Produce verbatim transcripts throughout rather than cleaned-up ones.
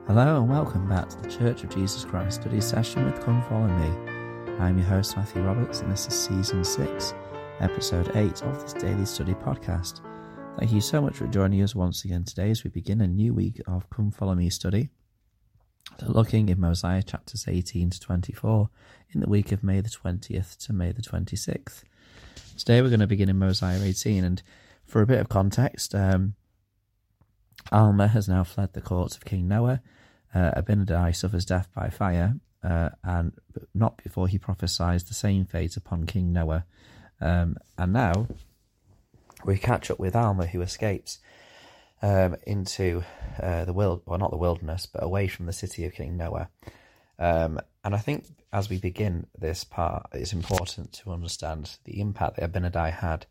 Hello and welcome back to the Church of Jesus Christ study session with Come Follow Me. I'm your host Matthew Roberts and this is Season six, Episode eight of this daily study podcast. Thank you so much for joining us once again today as we begin a new week of Come Follow Me study. So looking in Mosiah chapters eighteen to twenty-four in the week of May the twentieth to May the twenty-sixth. Today we're going to begin in Mosiah eighteen, and for a bit of context, um, Alma has now fled the courts of King Noah. Uh, Abinadi suffers death by fire, uh, and not before he prophesies the same fate upon King Noah. Um, and now we catch up with Alma, who escapes um, into uh, the wild, well, not the wilderness, but away from the city of King Noah. Um, and I think as we begin this part, it's important to understand the impact that Abinadi had.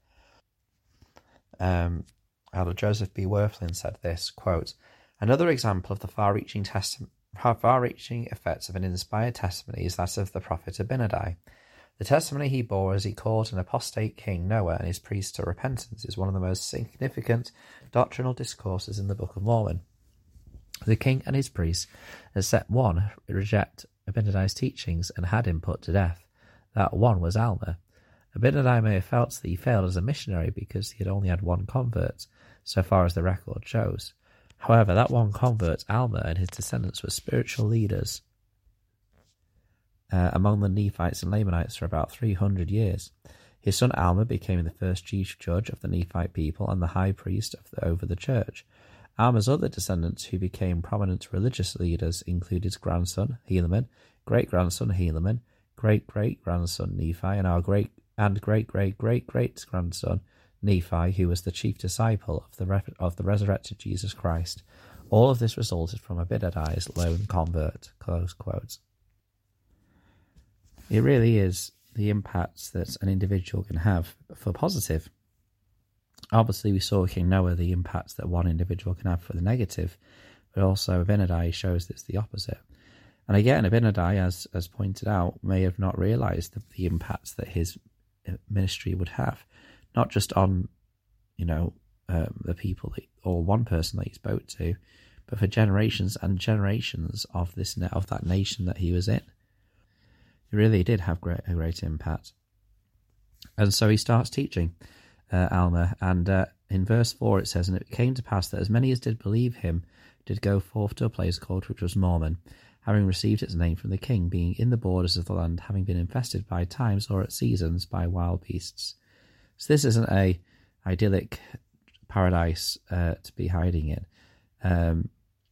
Um, Elder Joseph B. Worthlin said this, quote, "Another example of the far-reaching testi- far-reaching effects of an inspired testimony is that of the prophet Abinadi. The testimony he bore as he called an apostate king Noah and his priests to repentance is one of the most significant doctrinal discourses in the Book of Mormon. The king and his priests, except one, reject Abinadi's teachings and had him put to death. That one was Alma. Abinadi may have felt that he failed as a missionary because he had only had one convert, so far as the record shows. However, that one convert, Alma, and his descendants were spiritual leaders uh, among the Nephites and Lamanites for about three hundred years. His son Alma became the first chief judge of the Nephite people and the high priest of the, over the church. Alma's other descendants who became prominent religious leaders included his grandson, Helaman, great-grandson Helaman, great-great-grandson Nephi, and our great and great-great-great-great-grandson Nephi, who was the chief disciple of the re- of the resurrected Jesus Christ. All of this resulted from Abinadi's lone convert." Close quote. It really is the impact that an individual can have for positive. Obviously, we saw King Noah the impact that one individual can have for the negative, but also Abinadi shows it's the opposite. And again, Abinadi, as as pointed out, may have not realised the, the impact that his ministry would have, not just on, you know, um, the people that, or one person that he spoke to, but for generations and generations of this of that nation that he was in. It really did have great, a great impact. And so he starts teaching uh, Alma, and uh, in verse four it says, "And it came to pass that as many as did believe him did go forth to a place called which was Mormon, having received its name from the king, being in the borders of the land, having been infested by times or at seasons by wild beasts." So this isn't a idyllic paradise uh, to be hiding in. Um,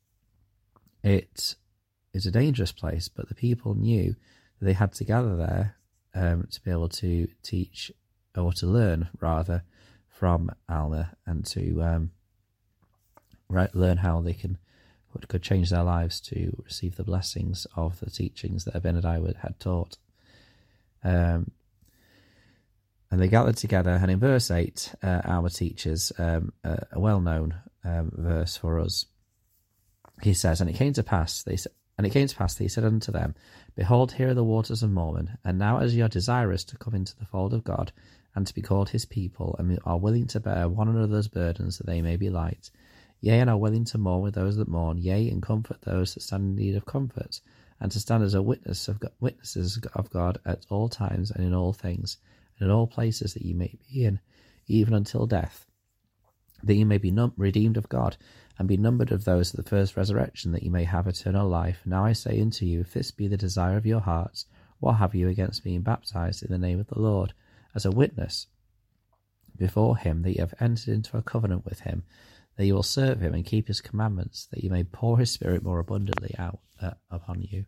it is a dangerous place, but the people knew that they had to gather there um, to be able to teach, or to learn rather, from Alma, and to um, right, learn how they can could change their lives to receive the blessings of the teachings that Abinadi had taught. Um, and they gathered together, and in verse eight, uh, our teachers, um, a, a well-known um, verse for us, he says, "And it came to pass, they said, and it came to pass that he said unto them, Behold, here are the waters of Mormon, and now as ye are desirous to come into the fold of God, and to be called his people, and are willing to bear one another's burdens, that they may be light, yea, and are willing to mourn with those that mourn, yea, and comfort those that stand in need of comfort, and to stand as a witness of God, witnesses of God at all times and in all things, and in all places that ye may be in, even until death, that ye may be num- redeemed of God, and be numbered of those of the first resurrection, that ye may have eternal life. Now I say unto you, if this be the desire of your hearts, what have you against being baptized in the name of the Lord, as a witness before him that ye have entered into a covenant with him, that you will serve him and keep his commandments, that you may pour his spirit more abundantly out uh, upon you."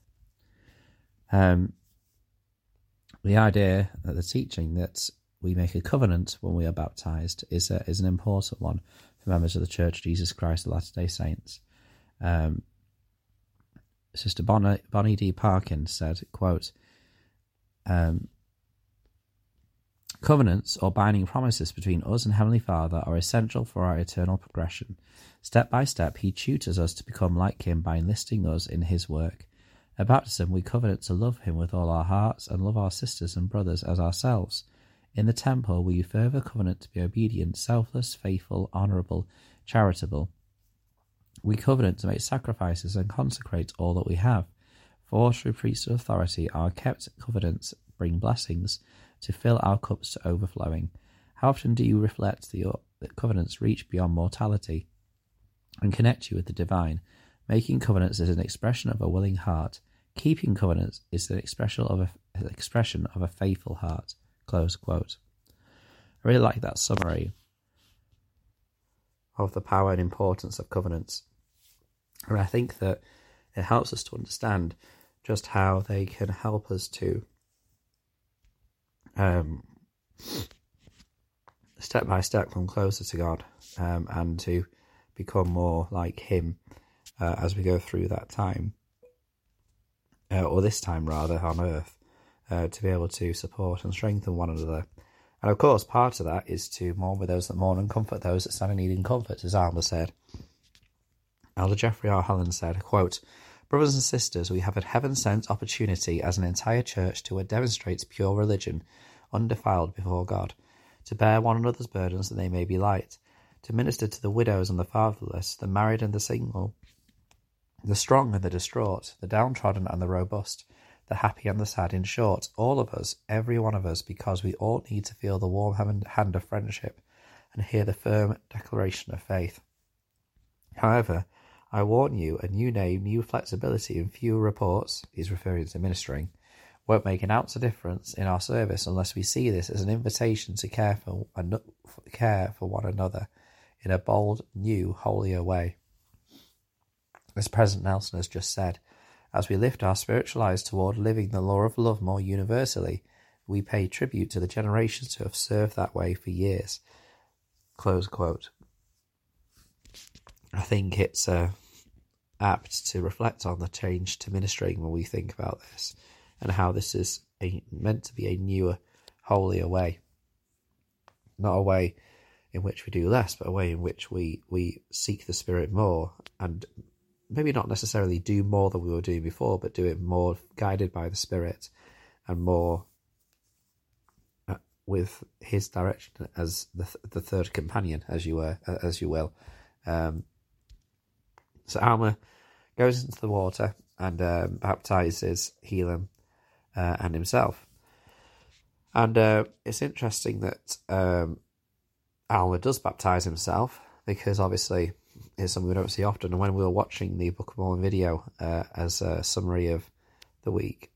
Um, the idea that the teaching that we make a covenant when we are baptized is a, is an important one for members of the Church of Jesus Christ of Latter-day Saints. Um, Sister Bonnie, Bonnie D. Parkin said, quote, um, "Covenants or binding promises between us and Heavenly Father are essential for our eternal progression. Step by step, he tutors us to become like him by enlisting us in his work. At baptism, we covenant to love him with all our hearts and love our sisters and brothers as ourselves. In the temple, we further covenant to be obedient, selfless, faithful, honourable, charitable. We covenant to make sacrifices and consecrate all that we have. For through priesthood authority our kept covenants bring blessings to fill our cups to overflowing. How often do you reflect that your that covenants reach beyond mortality and connect you with the divine? Making covenants is an expression of a willing heart. Keeping covenants is an expression of a, an expression of a faithful heart. Close quote. I really like that summary of the power and importance of covenants. And I think that it helps us to understand just how they can help us to um, step by step come closer to God um, and to become more like Him uh, as we go through that time, uh, or this time rather, on earth, uh, to be able to support and strengthen one another. And of course, part of that is to mourn with those that mourn and comfort those that stand in need in comfort, as Alma said. Elder Jeffrey R. Holland said, quote, "Brothers and sisters, we have a heaven-sent opportunity as an entire church to demonstrate pure religion, undefiled before God, to bear one another's burdens that they may be light, to minister to the widows and the fatherless, the married and the single, the strong and the distraught, the downtrodden and the robust, the happy and the sad, in short, all of us, every one of us, because we all need to feel the warm hand of friendship and hear the firm declaration of faith. However, I warn you, a new name, new flexibility, and fewer reports," he's referring to ministering, "won't make an ounce of difference in our service unless we see this as an invitation to care for, care for one another in a bold, new, holier way." As President Nelson has just said, as we lift our spiritual eyes toward living the law of love more universally, we pay tribute to the generations who have served that way for years. Close quote. I think it's uh, apt to reflect on the change to ministering when we think about this and how this is a, meant to be a newer, holier way. Not a way in which we do less, but a way in which we, we seek the Spirit more and maybe not necessarily do more than we were doing before, but do it more guided by the Spirit and more uh, with His direction as the the third companion, as you were, uh, as you will. Um, so Alma goes into the water and um, baptizes Helam uh, and himself. And uh, it's interesting that um, Alma does baptize himself, because obviously it's something we don't see often. And when we were watching the Book of Mormon video uh, as a summary of the week,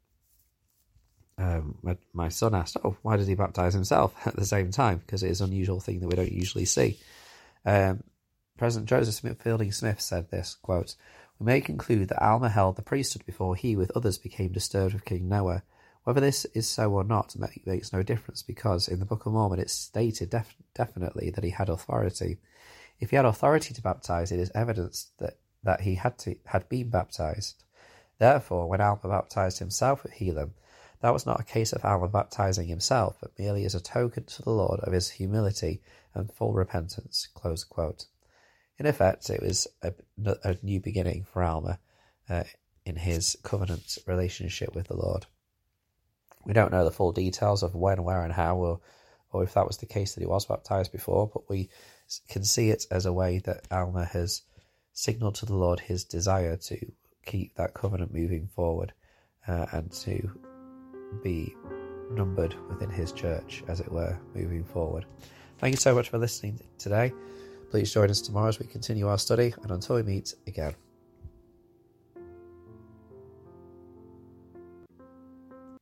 um, my, my son asked, "Oh, why does he baptize himself at the same time?" Because it is an unusual thing that we don't usually see. Um, President Joseph Smith Fielding Smith said this, quote, "We may conclude that Alma held the priesthood before he, with others, became disturbed with King Noah. Whether this is so or not makes no difference, because in the Book of Mormon it's stated def- definitely that he had authority. If he had authority to baptize, it is evidence that, that he had to had been baptized. Therefore, when Alma baptized himself at Helam, that was not a case of Alma baptizing himself, but merely as a token to the Lord of his humility and full repentance." Close quote. In effect, it was a, a new beginning for Alma uh, in his covenant relationship with the Lord. We don't know the full details of when, where, and how, or, or if that was the case that he was baptized before, but we can see it as a way that Alma has signaled to the Lord his desire to keep that covenant moving forward uh, and to be numbered within his church, as it were, moving forward. Thank you so much for listening today. Please join us tomorrow as we continue our study, and until we meet again.